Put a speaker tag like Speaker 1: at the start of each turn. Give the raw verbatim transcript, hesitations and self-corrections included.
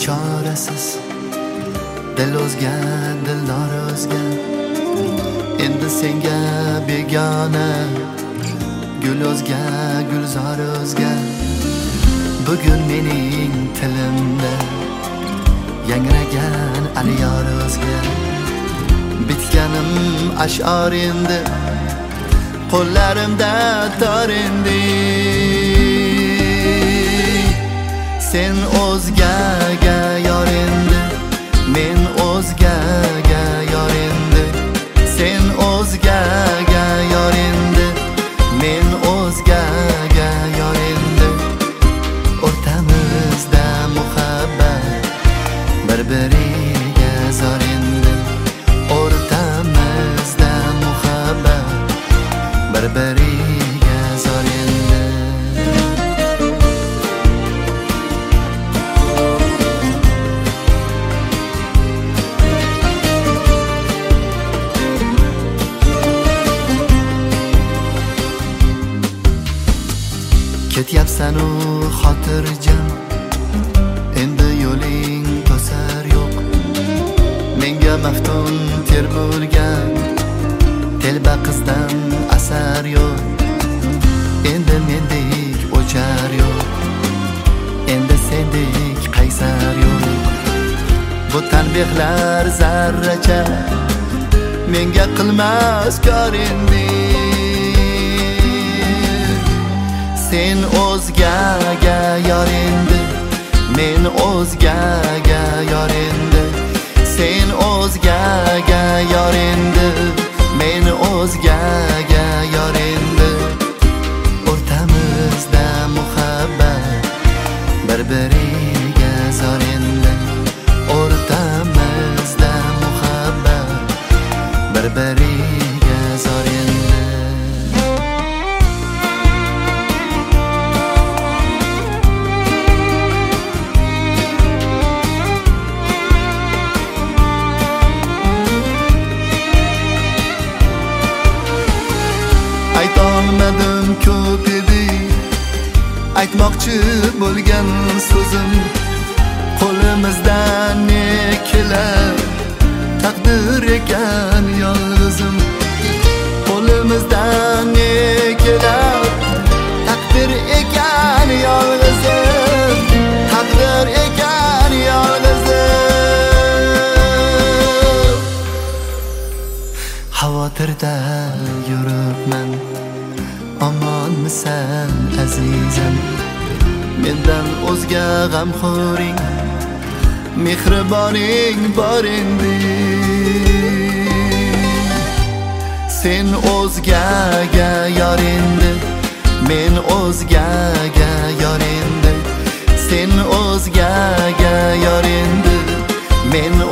Speaker 1: chorasiz, dil o'zga, dildor o'zga. Endi senga begona, gul o'zga, gulzor o'zga. Bugun mening tilimda yangragan aliyor o'zga. Bitganim ash'or endi, qo'llarimda tor endi. Sen o'zgaga yor endi, men o'zgaga yor endi. Sen o'zgaga yor endi, men o'zgaga yor endi. O'rtamizda muhabbat bir-biriga zor endi. O'rtamizda muhabbat bir-biriga zor endi. Ketyapsan-u xotirjam, endi yo'ling to'sar yo'q. Menga maftun ter bo'lgan telba qizdan asar yo'q. Endi mendek o'char yo'q, endi sendek qaysar yo'q. Bu tanbehlar zarracha menga qilmas kor endi. Sen o'zgaga yor endi, men o'zgaga yor endi. Sen o'zgaga yor endi, men o'zgaga yor endi. O'rtamizda muhabbat bir-biriga zor endi. O'rtamizda muhabbat bir-biriga zor endi. Aytolmadim ko'p edi, aytmoqchi bo'lgan so'zim. Qo'limizdan ne kelar, taqdir ekan yolg'izim. Qo'limizdan ne kelar, taqdir ekan yolg'izim. Taqdir ekan yolg'izim. Xavotirda yuribman, omonmisan azizim? Mendan o'zga g'amxo'ring, mehriboning bor endi. Sen o'zgaga yor endi, men o'zgaga yor endi. Sen o'zgaga yor endi, men